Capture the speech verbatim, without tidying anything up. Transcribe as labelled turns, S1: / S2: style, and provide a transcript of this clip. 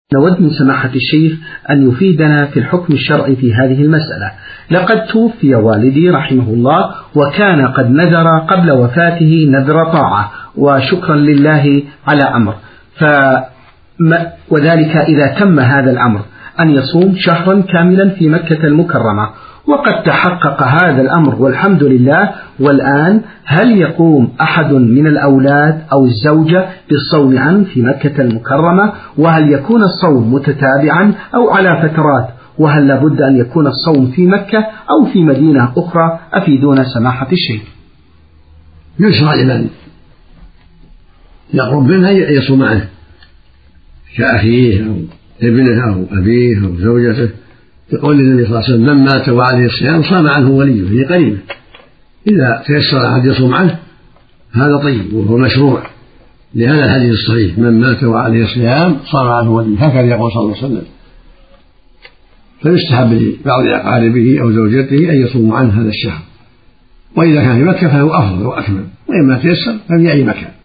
S1: نود من سماحة الشيخ أن يفيدنا في الحكم الشرعي في هذه المسألة. لقد توفي والدي رحمه الله، وكان قد نذر قبل وفاته نذر طاعة وشكرا لله على أمر، وذلك إذا تم هذا الأمر أن يصوم شهرا كاملا في مكة المكرمة، وقد تحقق هذا الأمر والحمد لله. والآن هل يقوم أحد من الأولاد أو الزوجة بالصوم عنه في مكة المكرمة؟ وهل يكون الصوم متتابعا أو على فترات؟ وهل لابد أن يكون الصوم في مكة أو في مدينة أخرى؟ أفيدونا سماحة الشيخ.
S2: يشرع لمن يقرب منها يصوم عنه كأخيه أو ابنه أو أبيه أو زوجته، يقول النبي صلى الله عليه وسلم: من مات وعليه الصيام صام عنه وليه، هي قريبة. إذا تيسر أحد يصوم عنه هذا طيب وهو مشروع لهذا الحديث الصحيح: من مات وعليه الصيام صام عنه وليه، هكذا يقول صلى الله عليه وسلم. فيستحب لبعض أقاربه أو زوجته أن يصوموا عنه هذا الشهر، وإذا كان في مكة فهو أفضل وأكمل، وإما تيسر ففي أي مكان.